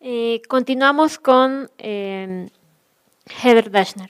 Continuamos con Heather Dashner.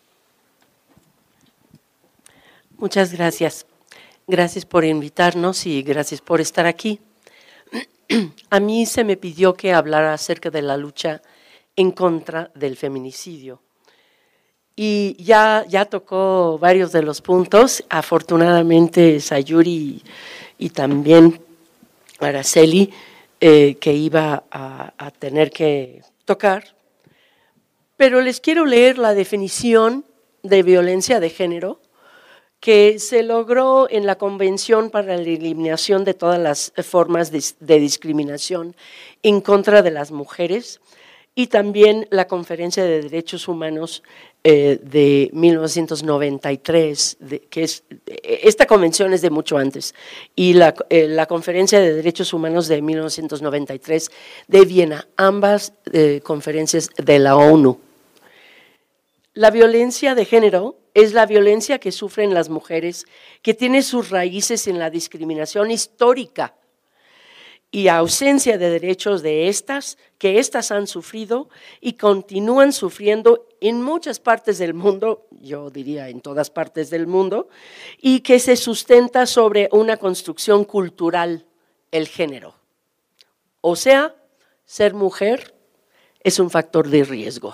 Muchas gracias. Gracias por invitarnos y gracias por estar aquí. A mí se me pidió que hablara acerca de la lucha en contra del feminicidio. Y ya tocó varios de los puntos. Afortunadamente, Sayuri y también Araceli, que iba a tener que tocar. Pero les quiero leer la definición de violencia de género que se logró en la Convención para la Eliminación de todas las formas de discriminación en contra de las mujeres y también la Conferencia de Derechos Humanos de 1993, esta convención es de mucho antes, y la Conferencia de Derechos Humanos de 1993 de Viena, ambas conferencias de la ONU. La violencia de género es la violencia que sufren las mujeres, que tiene sus raíces en la discriminación histórica y ausencia de derechos de estas, que éstas han sufrido y continúan sufriendo en muchas partes del mundo, yo diría en todas partes del mundo, y que se sustenta sobre una construcción cultural, el género. O sea, ser mujer es un factor de riesgo.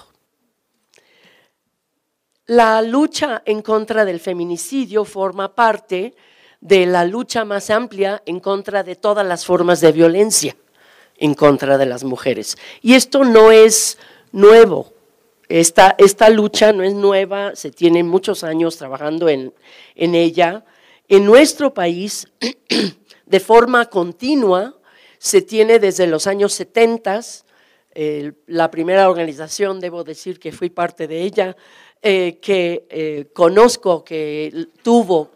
La lucha en contra del feminicidio forma parte de la lucha más amplia en contra de todas las formas de violencia en contra de las mujeres. Y esto no es nuevo, esta lucha no es nueva, se tienen muchos años trabajando en ella. En nuestro país, de forma continua, se tiene desde los años 70, la primera organización, debo decir que fui parte de ella, que conozco que tuvo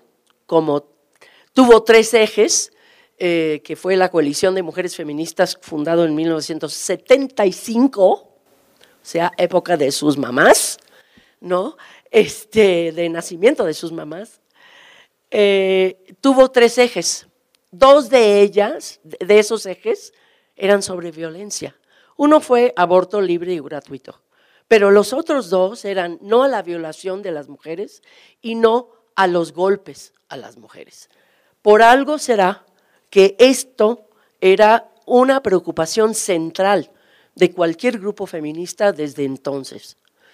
3 ejes, que fue la Coalición de Mujeres Feministas, fundado en 1975, o sea, época de sus mamás, ¿no? De nacimiento de sus mamás. Tuvo 3 ejes. 2 de ellas, de esos ejes, eran sobre violencia. Uno fue aborto libre y gratuito. Pero los otros 2 eran no a la violación de las mujeres y no a los golpes a las mujeres. Por algo será que esto era una preocupación central de cualquier grupo feminista desde entonces.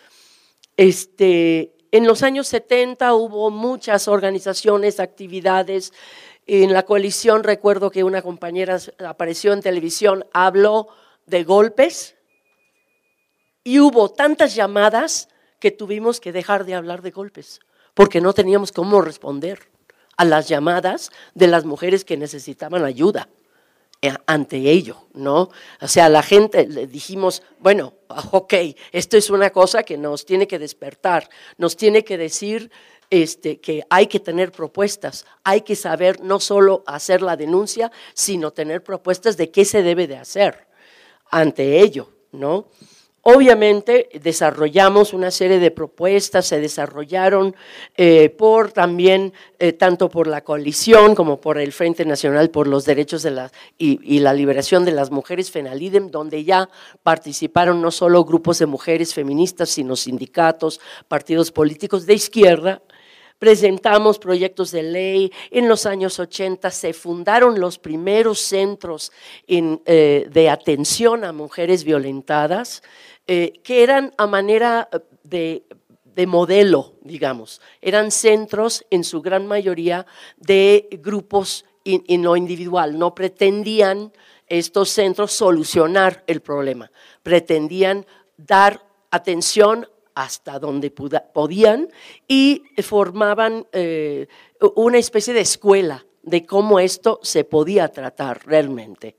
En los años 70 hubo muchas organizaciones, actividades. En la coalición recuerdo que una compañera apareció en televisión, habló de golpes. Y hubo tantas llamadas que tuvimos que dejar de hablar de golpes, porque no teníamos cómo responder a las llamadas de las mujeres que necesitaban ayuda ante ello, ¿no? O sea, a la gente le dijimos, bueno, ok, esto es una cosa que nos tiene que despertar, nos tiene que decir que hay que tener propuestas, hay que saber no solo hacer la denuncia, sino tener propuestas de qué se debe de hacer ante ello, ¿no? Obviamente desarrollamos una serie de propuestas, se desarrollaron tanto por la coalición como por el Frente Nacional por los Derechos y la Liberación de las Mujeres, FENALIDEM, donde ya participaron no solo grupos de mujeres feministas, sino sindicatos, partidos políticos de izquierda. Presentamos proyectos de ley. En los años 80 se fundaron los primeros centros de atención a mujeres violentadas, que eran a manera de modelo, digamos. Eran centros, en su gran mayoría, de grupos y no individual. No pretendían estos centros solucionar el problema. Pretendían dar atención hasta donde podían y formaban una especie de escuela de cómo esto se podía tratar realmente.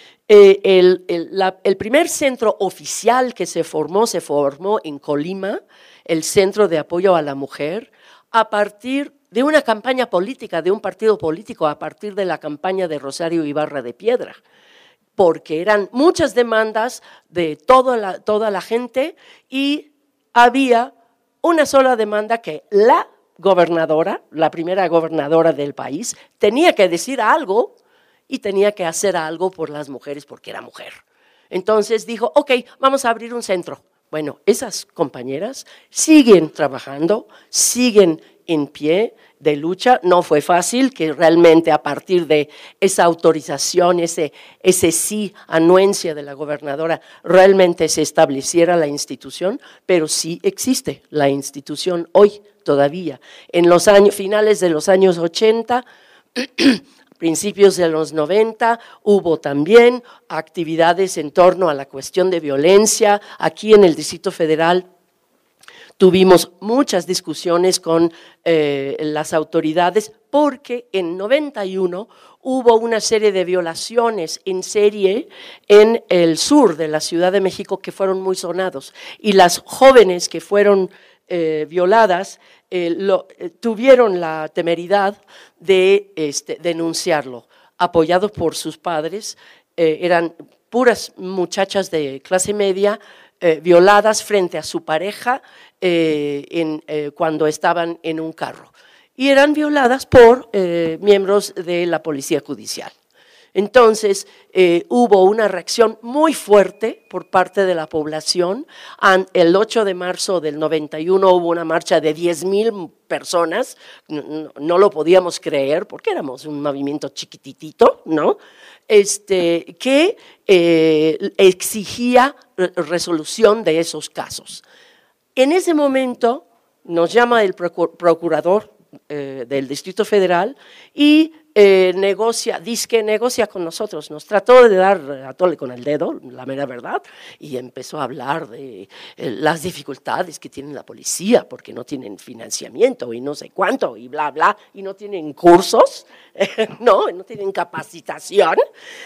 El primer centro oficial que se formó en Colima, el Centro de Apoyo a la Mujer, a partir de una campaña política, de un partido político, a partir de la campaña de Rosario Ibarra de Piedra, porque eran muchas demandas de toda la gente y había una sola demanda que la gobernadora, la primera gobernadora del país, tenía que decir algo y tenía que hacer algo por las mujeres porque era mujer. Entonces dijo, ok, vamos a abrir un centro. Bueno, esas compañeras siguen trabajando, siguen en pie de lucha. No fue fácil que realmente a partir de esa autorización, ese sí, anuencia de la gobernadora, realmente se estableciera la institución, pero sí existe la institución hoy todavía. En los finales de los años 80, principios de los 90, hubo también actividades en torno a la cuestión de violencia. Aquí en el Distrito Federal tuvimos muchas discusiones con las autoridades porque en 91 hubo una serie de violaciones en serie en el sur de la Ciudad de México que fueron muy sonados. Y las jóvenes que fueron violadas tuvieron la temeridad de denunciarlo, apoyados por sus padres. Eran puras muchachas de clase media violadas frente a su pareja cuando estaban en un carro. Y eran violadas por miembros de la policía judicial. Entonces, hubo una reacción muy fuerte por parte de la población. El 8 de marzo del 91 hubo una marcha de 10,000 personas, no lo podíamos creer porque éramos un movimiento chiquititito, ¿no? Que exigía resolución de esos casos. En ese momento nos llama el procurador del Distrito Federal y negocia con nosotros, nos trató de dar a tole con el dedo, la mera verdad, y empezó a hablar de las dificultades que tiene la policía porque no tienen financiamiento y no sé cuánto y bla, bla, y no tienen cursos, no tienen capacitación,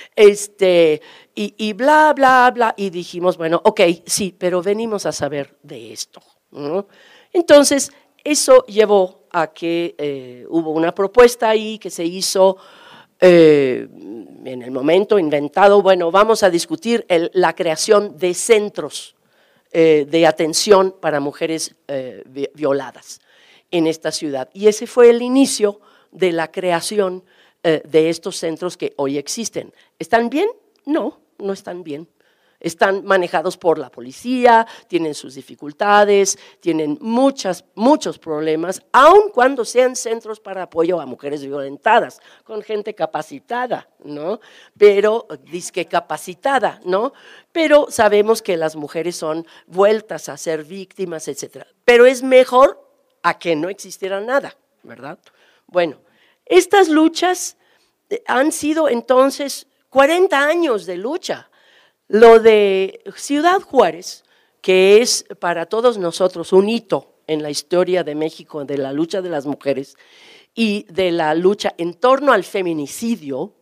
y bla, bla, bla, y dijimos, bueno, ok, sí, pero venimos a saber de esto, ¿no? Entonces, eso llevó a que hubo una propuesta ahí que se hizo en el momento inventado, bueno, vamos a discutir la creación de centros de atención para mujeres violadas en esta ciudad. Y ese fue el inicio de la creación de estos centros que hoy existen. ¿Están bien? No, no están bien. Están manejados por la policía, tienen sus dificultades, tienen muchos problemas, aun cuando sean centros para apoyo a mujeres violentadas, con gente capacitada, ¿no? Pero, disque capacitada, ¿no? Pero sabemos que las mujeres son vueltas a ser víctimas, etcétera. Pero es mejor a que no existiera nada, ¿verdad? Bueno, estas luchas han sido entonces 40 años de lucha. Lo de Ciudad Juárez, que es para todos nosotros un hito en la historia de México, de la lucha de las mujeres y de la lucha en torno al feminicidio,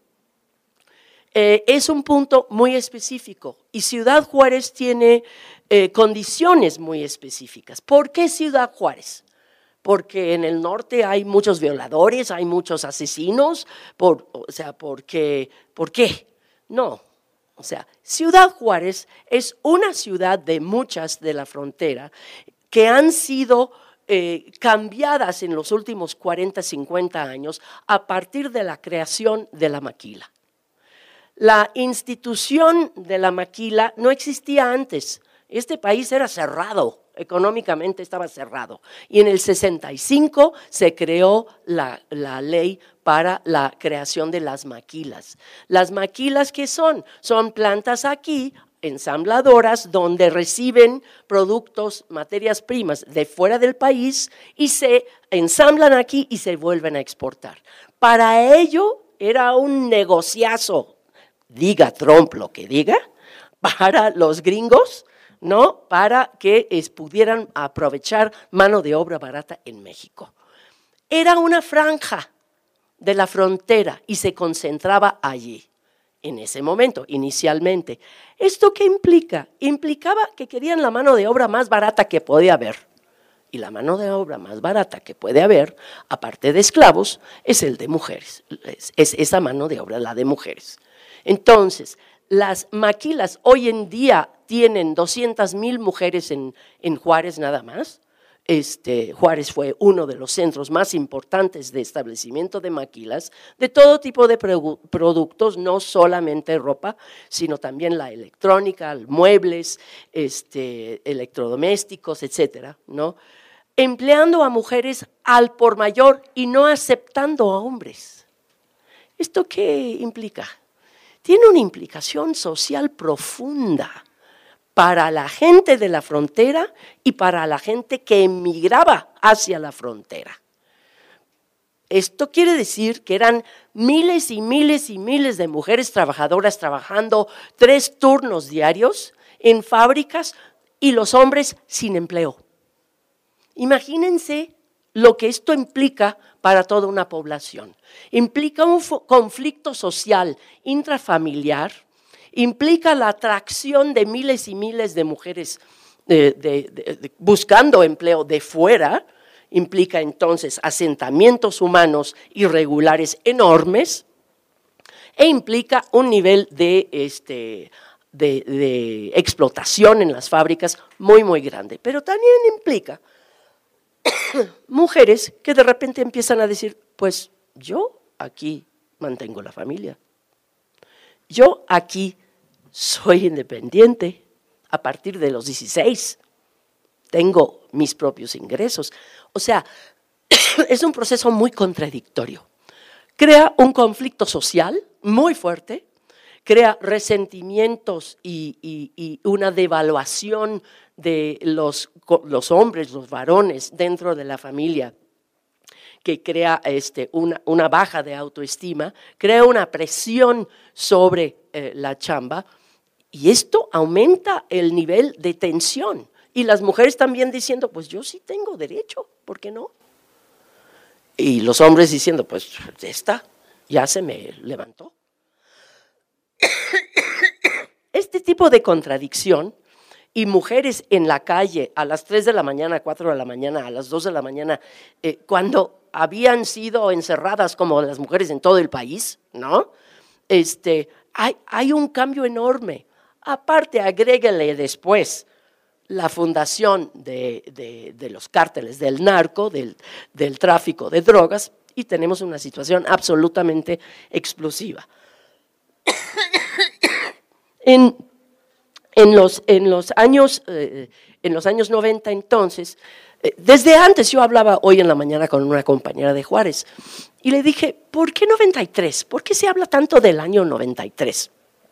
es un punto muy específico y Ciudad Juárez tiene condiciones muy específicas. ¿Por qué Ciudad Juárez? Porque en el norte hay muchos violadores, hay muchos asesinos, ¿por qué? No. O sea, Ciudad Juárez es una ciudad de muchas de la frontera que han sido cambiadas en los últimos 40, 50 años a partir de la creación de la maquila. La institución de la maquila no existía antes. Este país era cerrado, económicamente estaba cerrado. Y en el 65 se creó la ley para la creación de las maquilas. ¿Las maquilas qué son? Son plantas aquí, ensambladoras, donde reciben productos, materias primas de fuera del país y se ensamblan aquí y se vuelven a exportar. Para ello era un negociazo, diga Trump lo que diga, para los gringos, ¿no? Para que pudieran aprovechar mano de obra barata en México. Era una franja de la frontera y se concentraba allí, en ese momento, inicialmente. ¿Esto qué implica? Implicaba que querían la mano de obra más barata que podía haber. Y la mano de obra más barata que puede haber, aparte de esclavos, es el de mujeres. Es esa mano de obra, la de mujeres. Entonces, las maquilas hoy en día tienen 200,000 mujeres en Juárez nada más. Juárez fue uno de los centros más importantes de establecimiento de maquilas, de todo tipo de productos, no solamente ropa, sino también la electrónica, muebles, electrodomésticos, etcétera, ¿no? Empleando a mujeres al por mayor y no aceptando a hombres. ¿Esto qué implica? Tiene una implicación social profunda para la gente de la frontera y para la gente que emigraba hacia la frontera. Esto quiere decir que eran miles y miles y miles de mujeres trabajadoras trabajando 3 turnos diarios en fábricas y los hombres sin empleo. Imagínense lo que esto implica para toda una población. Implica un conflicto social intrafamiliar, implica la atracción de miles y miles de mujeres buscando empleo de fuera, implica entonces asentamientos humanos irregulares enormes e implica un nivel de explotación en las fábricas muy, muy grande. Pero también implica mujeres que de repente empiezan a decir, pues yo aquí mantengo la familia. Yo aquí soy independiente a partir de los 16, tengo mis propios ingresos. O sea, es un proceso muy contradictorio. Crea un conflicto social muy fuerte, crea resentimientos y una devaluación de los hombres, los varones dentro de la familia, que crea una baja de autoestima, crea una presión sobre la chamba, y esto aumenta el nivel de tensión. Y las mujeres también diciendo, pues yo sí tengo derecho, ¿por qué no? Y los hombres diciendo, pues esta ya se me levantó. Este tipo de contradicción y mujeres en la calle a las 3 de la mañana, a 4 de la mañana, a las 2 de la mañana, cuando habían sido encerradas como las mujeres en todo el país, ¿no? Hay un cambio enorme. Aparte, agréguele después la fundación de los cárteles del narco, del tráfico de drogas, y tenemos una situación absolutamente explosiva. En los años 90 entonces, desde antes yo hablaba hoy en la mañana con una compañera de Juárez y le dije, ¿por qué 93? ¿Por qué se habla tanto del año 93?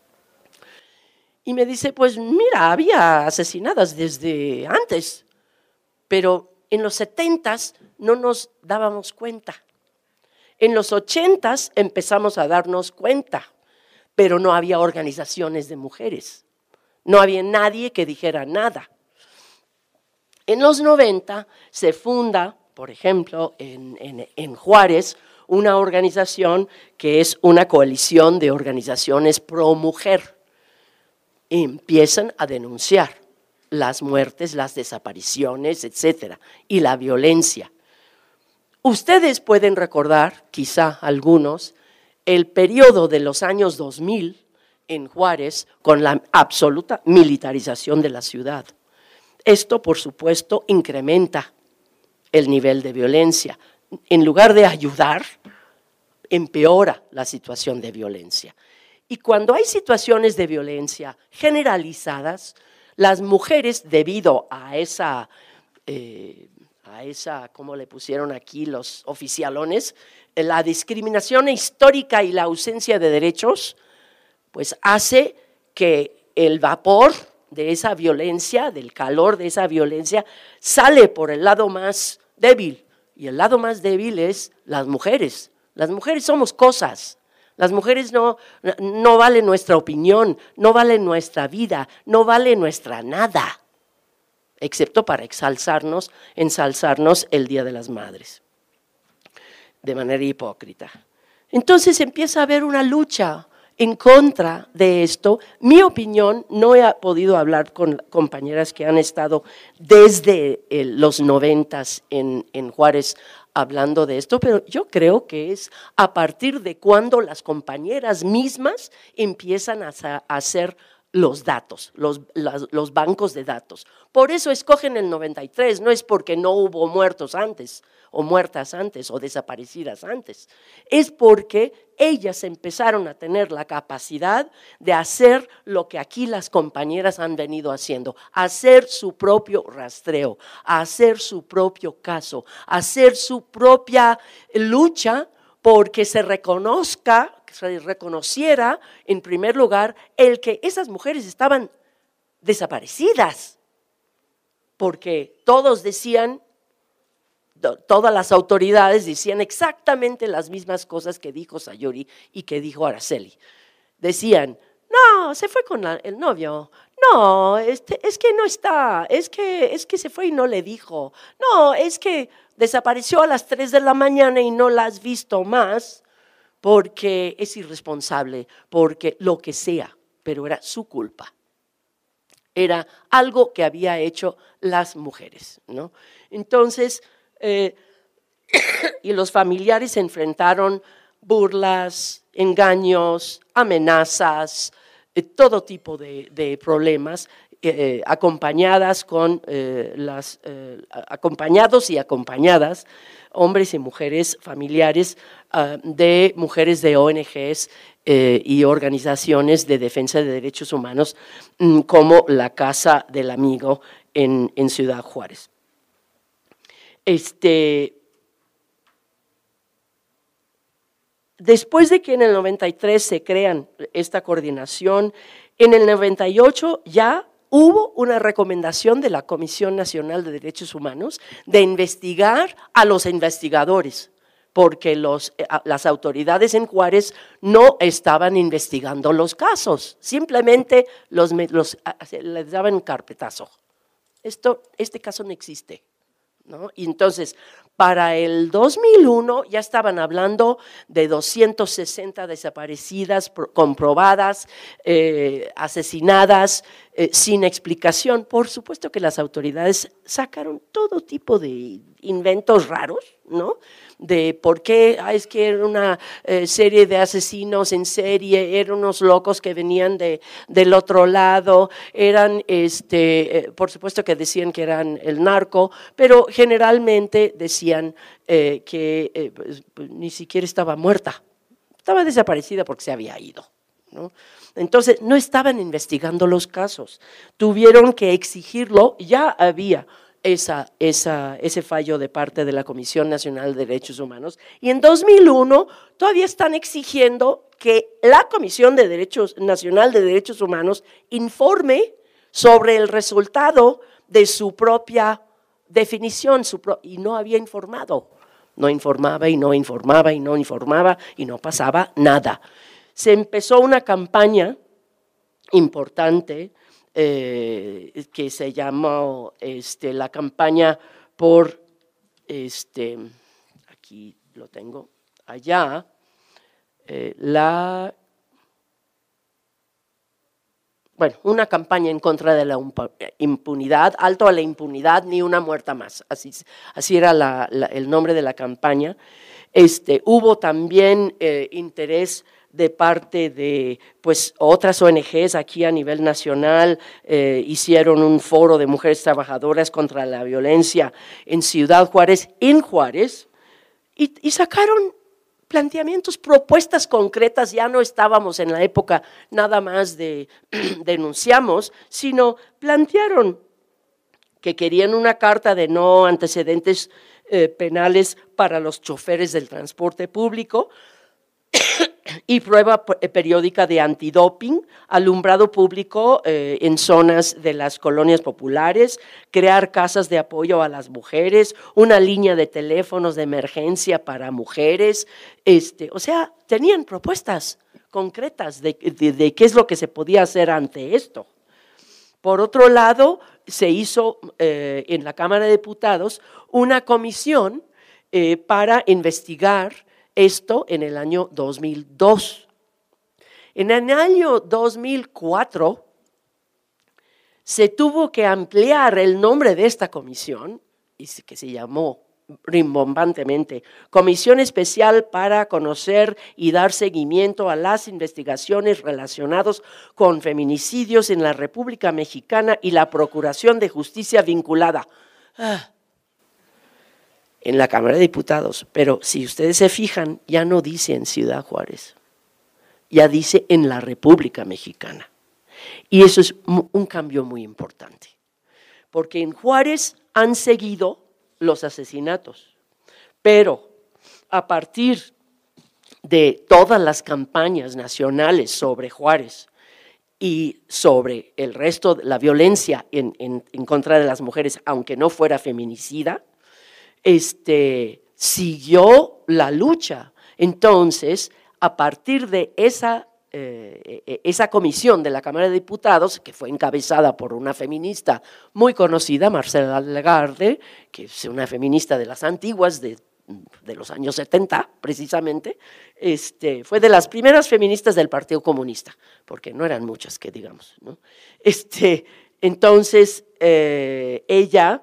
Y me dice, pues mira, había asesinadas desde antes, pero en los 70s no nos dábamos cuenta. En los 80s empezamos a darnos cuenta, pero no había organizaciones de mujeres. No había nadie que dijera nada. En los 90 se funda, por ejemplo, en Juárez, una organización que es una coalición de organizaciones pro mujer. Empiezan a denunciar las muertes, las desapariciones, etcétera, y la violencia. Ustedes pueden recordar, quizá algunos, el periodo de los años 2000 en Juárez con la absoluta militarización de la ciudad. Esto, por supuesto, incrementa el nivel de violencia. En lugar de ayudar, empeora la situación de violencia. Y cuando hay situaciones de violencia generalizadas, las mujeres, debido a esa, ¿cómo le pusieron aquí los oficialones? La discriminación histórica y la ausencia de derechos, pues hace que el vapor de esa violencia, del calor de esa violencia, sale por el lado más débil. Y el lado más débil es las mujeres. Las mujeres somos cosas. Las mujeres no vale nuestra opinión, no vale nuestra vida, no vale nuestra nada, excepto para ensalzarnos el Día de las Madres, de manera hipócrita. Entonces empieza a haber una lucha en contra de esto. Mi opinión, no he podido hablar con compañeras que han estado desde los 90s en Juárez hablando de esto, pero yo creo que es a partir de cuando las compañeras mismas empiezan a hacer los datos, los bancos de datos. Por eso escogen el 93, no es porque no hubo muertos antes, o muertas antes, o desaparecidas antes. Es porque ellas empezaron a tener la capacidad de hacer lo que aquí las compañeras han venido haciendo, hacer su propio rastreo, hacer su propio caso, hacer su propia lucha porque se reconociera en primer lugar el que esas mujeres estaban desaparecidas, porque todos decían, todas las autoridades decían exactamente las mismas cosas que dijo Sayuri y que dijo Araceli. Decían, no, se fue con el novio, no, es que no está, es que se fue y no le dijo, no, es que desapareció a las 3 de la mañana y no la has visto más porque es irresponsable, porque lo que sea, pero era su culpa. Era algo que había hecho las mujeres, ¿no? Entonces, y los familiares se enfrentaron burlas, engaños, amenazas, todo tipo de problemas, acompañadas con acompañados y acompañadas, hombres y mujeres, familiares de mujeres de ONGs y organizaciones de defensa de derechos humanos, como la Casa del Amigo en Ciudad Juárez. Después de que en el 93 se crean esta coordinación, en el 98 ya hubo una recomendación de la Comisión Nacional de Derechos Humanos de investigar a los investigadores, porque las autoridades en Juárez no estaban investigando los casos, simplemente les daban carpetazo. Este caso no existe, ¿no? Y entonces, para el 2001 ya estaban hablando de 260 desaparecidas comprobadas, asesinadas sin explicación. Por supuesto que las autoridades sacaron todo tipo de inventos raros, ¿no? De por qué, es que era una serie de asesinos en serie, eran unos locos que venían del otro lado, eran, por supuesto que decían que eran el narco, pero generalmente decían que pues, ni siquiera estaba muerta, estaba desaparecida porque se había ido, ¿no? Entonces, no estaban investigando los casos, tuvieron que exigirlo, ya había ese fallo de parte de la Comisión Nacional de Derechos Humanos, y en 2001 todavía están exigiendo que la Comisión Nacional de Derechos Humanos informe sobre el resultado de su propia definición, y no había informado, no informaba y no informaba y no informaba y no pasaba nada. Se empezó una campaña importante que se llamó la campaña por, aquí lo tengo, allá, una campaña en contra de la impunidad, alto a la impunidad, ni una muerta más, así era el nombre de la campaña. Hubo también interés de parte de pues, otras ONGs aquí a nivel nacional, hicieron un foro de mujeres trabajadoras contra la violencia en Ciudad Juárez, y sacaron planteamientos, propuestas concretas. Ya no estábamos en la época nada más de denunciamos, sino plantearon que querían una carta de no antecedentes penales para los choferes del transporte público, y prueba periódica de antidoping, alumbrado público en zonas de las colonias populares, crear casas de apoyo a las mujeres, una línea de teléfonos de emergencia para mujeres, o sea, tenían propuestas concretas de qué es lo que se podía hacer ante esto. Por otro lado, se hizo en la Cámara de Diputados una comisión para investigar esto en el año 2002. En el año 2004 se tuvo que ampliar el nombre de esta comisión, que se llamó rimbombantemente. Comisión especial para conocer y dar seguimiento a las investigaciones relacionadas con feminicidios en la República Mexicana y la Procuración de Justicia vinculada. En la Cámara de Diputados, pero si ustedes se fijan, ya no dice en Ciudad Juárez, ya dice en la República Mexicana. Y eso es un cambio muy importante, porque en Juárez han seguido los asesinatos, pero a partir de todas las campañas nacionales sobre Juárez y sobre el resto de la violencia en contra de las mujeres, aunque no fuera feminicida, siguió la lucha. Entonces, a partir de esa comisión de la Cámara de Diputados, que fue encabezada por una feminista muy conocida, Marcela Lagarde, que es una feminista de las antiguas, de los años 70, precisamente, fue de las primeras feministas del Partido Comunista, porque no eran muchas, que digamos, ¿no? Entonces, ella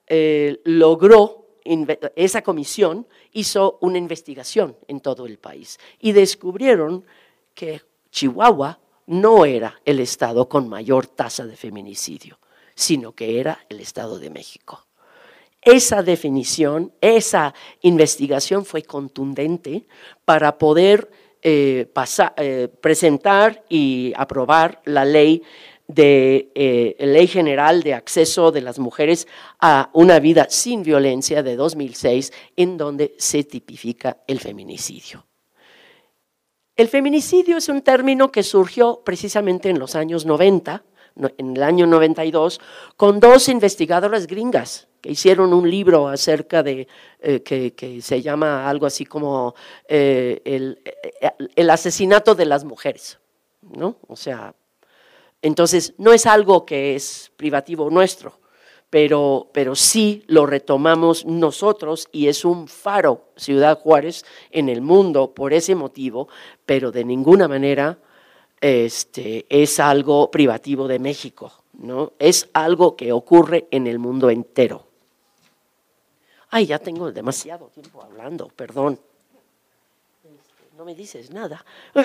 logró, esa comisión hizo una investigación en todo el país y descubrieron que Chihuahua no era el estado con mayor tasa de feminicidio, sino que era el Estado de México. Esa definición, esa investigación fue contundente para poder presentar y aprobar la ley Ley General de Acceso de las Mujeres a una Vida Sin Violencia de 2006, en donde se tipifica el feminicidio. El feminicidio es un término que surgió precisamente en los años 90, en el año 92, con dos investigadoras gringas que hicieron un libro acerca de, que se llama algo así como el asesinato de las mujeres, ¿no? O sea, entonces no es algo que es privativo nuestro, pero sí lo retomamos nosotros y es un faro Ciudad Juárez en el mundo por ese motivo, pero de ninguna manera es algo privativo de México, ¿no? Es algo que ocurre en el mundo entero. Ay, ya tengo demasiado tiempo hablando, perdón. No me dices nada.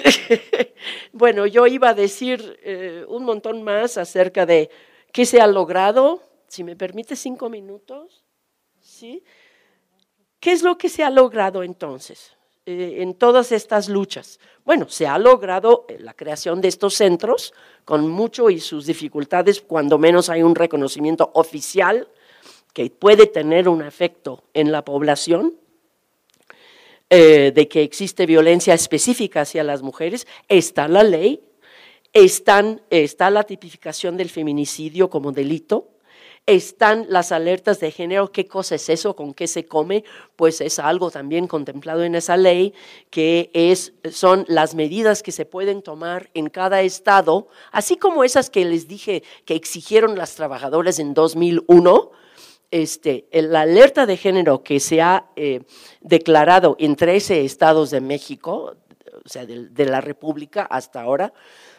Bueno, yo iba a decir un montón más acerca de qué se ha logrado. Si me permite 5 minutos, ¿sí? ¿Qué es lo que se ha logrado entonces en todas estas luchas? Bueno, se ha logrado la creación de estos centros, con mucho y sus dificultades, cuando menos hay un reconocimiento oficial que puede tener un efecto en la población, de que existe violencia específica hacia las mujeres. Está la ley, está la tipificación del feminicidio como delito, están las alertas de género. ¿Qué cosa es eso? ¿Con qué se come? Pues es algo también contemplado en esa ley, que son las medidas que se pueden tomar en cada estado, así como esas que les dije que exigieron las trabajadoras en 2001, la alerta de género que se ha declarado en 13 estados de México, o sea, de la República hasta ahora,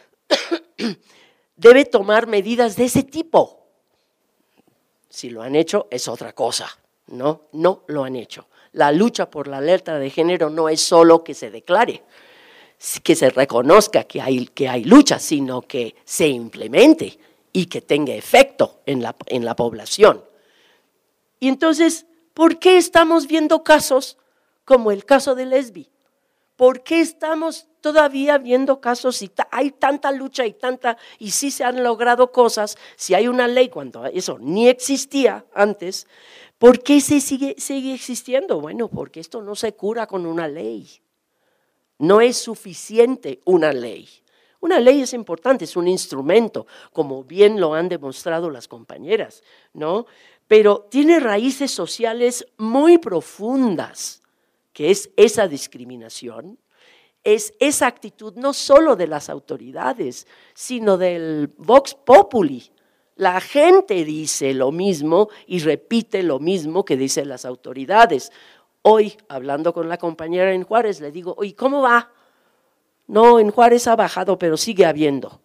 debe tomar medidas de ese tipo. Si lo han hecho, es otra cosa, ¿no? No lo han hecho. La lucha por la alerta de género no es solo que se declare, que se reconozca que hay lucha, sino que se implemente y que tenga efecto en la población. Y entonces, ¿por qué estamos viendo casos como el caso de Lesbi? ¿Por qué estamos todavía viendo casos si hay tanta lucha y sí se han logrado cosas, si hay una ley cuando eso ni existía antes? ¿Por qué sigue existiendo? Bueno, porque esto no se cura con una ley. No es suficiente una ley. Una ley es importante, es un instrumento, como bien lo han demostrado las compañeras, ¿no? Pero tiene raíces sociales muy profundas, que es esa discriminación, es esa actitud no solo de las autoridades, sino del Vox Populi. La gente dice lo mismo y repite lo mismo que dicen las autoridades. Hoy, hablando con la compañera en Juárez, le digo, oye, ¿cómo va? No, en Juárez ha bajado, pero sigue habiendo.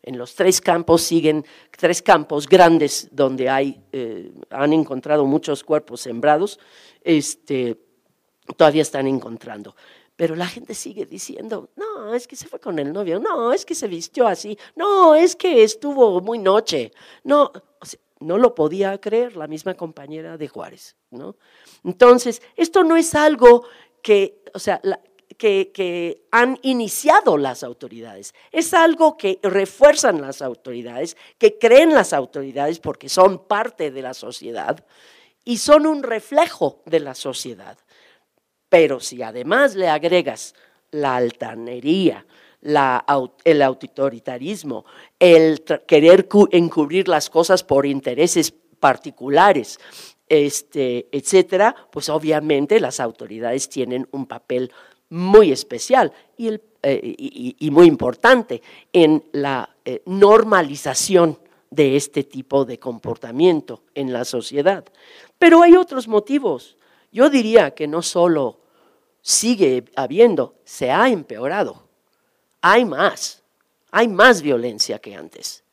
En los 3 campos siguen 3 campos grandes donde han encontrado muchos cuerpos sembrados, todavía están encontrando. Pero la gente sigue diciendo, no, es que se fue con el novio, no, es que se vistió así, no, es que estuvo muy noche, no, o sea, no lo podía creer la misma compañera de Juárez, ¿no? Entonces, esto no es algo que, o sea, que han iniciado las autoridades, es algo que refuerzan las autoridades, que creen las autoridades porque son parte de la sociedad y son un reflejo de la sociedad. Pero si además le agregas la altanería, el autoritarismo, el querer encubrir las cosas por intereses particulares, etcétera, pues obviamente las autoridades tienen un papel muy especial y muy importante en la normalización de este tipo de comportamiento en la sociedad. Pero hay otros motivos. Yo diría que no solo sigue habiendo, se ha empeorado. Hay más violencia que antes.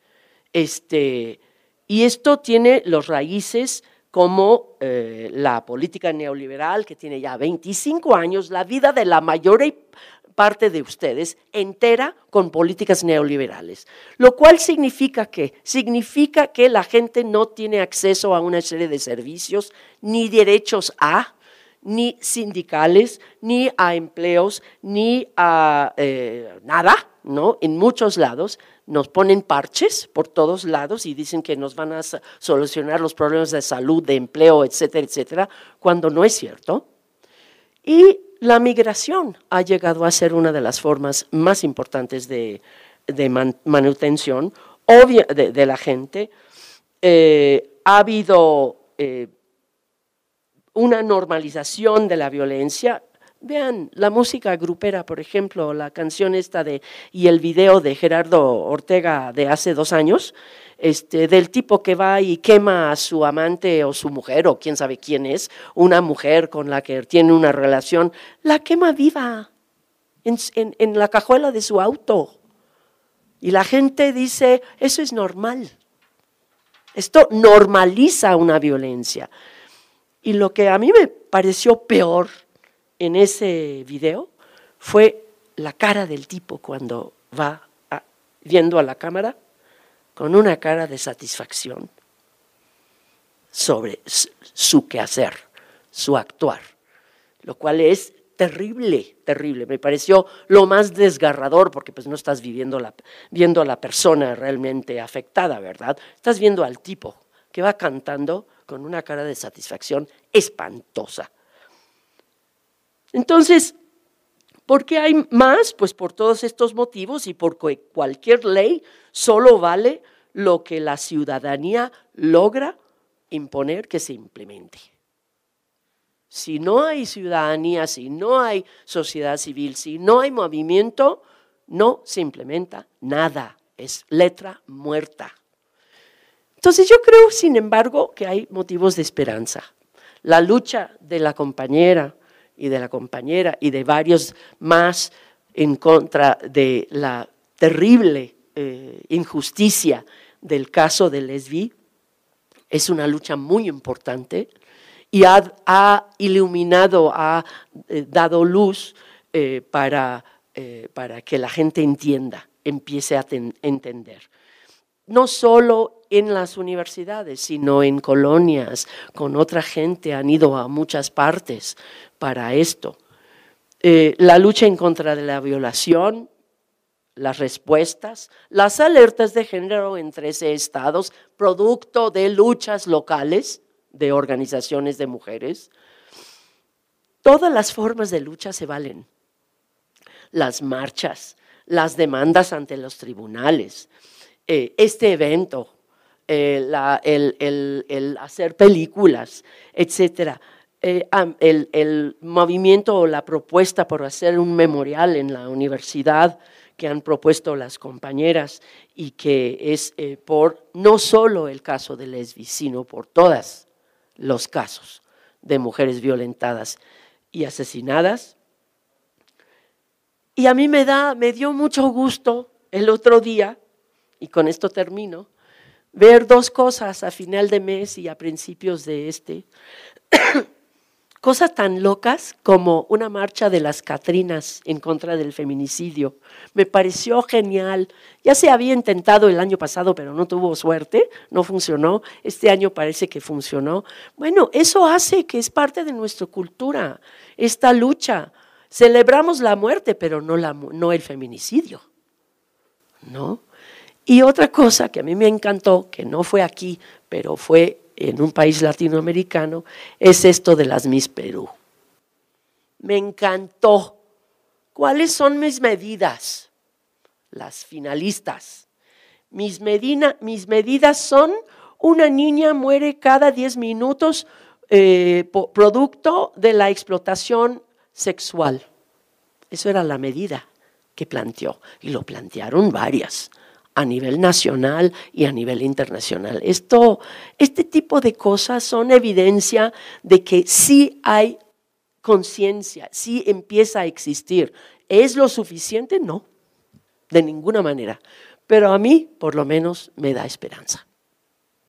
Y esto tiene los raíces como la política neoliberal, que tiene ya 25 años, la vida de la mayor parte de ustedes entera con políticas neoliberales, lo cual significa que la gente no tiene acceso a una serie de servicios, ni derechos ni sindicales, ni a empleos, ni a nada, ¿no? En muchos lados nos ponen parches por todos lados y dicen que nos van a solucionar los problemas de salud, de empleo, etcétera, etcétera, cuando no es cierto. Y la migración ha llegado a ser una de las formas más importantes de manutención de la gente. Ha habido una normalización de la violencia. Vean, la música grupera, por ejemplo, la canción esta y el video de Gerardo Ortega de hace 2 años, del tipo que va y quema a su amante o su mujer, o quién sabe quién es, una mujer con la que tiene una relación, la quema viva en la cajuela de su auto. Y la gente dice, eso es normal. Esto normaliza una violencia. Y lo que a mí me pareció peor en ese video fue la cara del tipo cuando va viendo a la cámara con una cara de satisfacción sobre su quehacer, su actuar, lo cual es terrible, terrible. Me pareció lo más desgarrador porque pues no estás viendo a la persona realmente afectada, ¿verdad? Estás viendo al tipo que va cantando con una cara de satisfacción espantosa. Entonces, ¿por qué hay más? Pues por todos estos motivos y porque cualquier ley solo vale lo que la ciudadanía logra imponer que se implemente. Si no hay ciudadanía, si no hay sociedad civil, si no hay movimiento, no se implementa nada, es letra muerta. Entonces yo creo, sin embargo, que hay motivos de esperanza. La lucha de la compañera y de varios más en contra de la terrible injusticia del caso de Lesbi es una lucha muy importante y ha iluminado, ha dado luz para que la gente empiece a entender. No solo en las universidades, sino en colonias, con otra gente, han ido a muchas partes para esto. La lucha en contra de la violación, las respuestas, las alertas de género en 13 estados, producto de luchas locales de organizaciones de mujeres. Todas las formas de lucha se valen. Las marchas, las demandas ante los tribunales, este evento, el hacer películas, etcétera. El movimiento o la propuesta por hacer un memorial en la universidad que han propuesto las compañeras y que es por no solo el caso de Lesbi, sino por todos los casos de mujeres violentadas y asesinadas. Y a mí me dio mucho gusto el otro día y con esto termino, ver dos cosas a final de mes y a principios de cosas tan locas como una marcha de las Catrinas en contra del feminicidio. Me pareció genial. Ya se había intentado el año pasado, pero no tuvo suerte, no funcionó. Este año parece que funcionó. Bueno, eso hace que es parte de nuestra cultura, esta lucha. Celebramos la muerte, pero no el feminicidio, ¿no? Y otra cosa que a mí me encantó, que no fue aquí, pero fue en un país latinoamericano, es esto de las Miss Perú. Me encantó. ¿Cuáles son mis medidas? Las finalistas. Mis medidas son: una niña muere cada 10 minutos producto de la explotación sexual. Eso era la medida que planteó, y lo plantearon varias, a nivel nacional y a nivel internacional. Este tipo de cosas son evidencia de que sí hay conciencia, sí empieza a existir. ¿Es lo suficiente? No, de ninguna manera. Pero a mí, por lo menos, me da esperanza.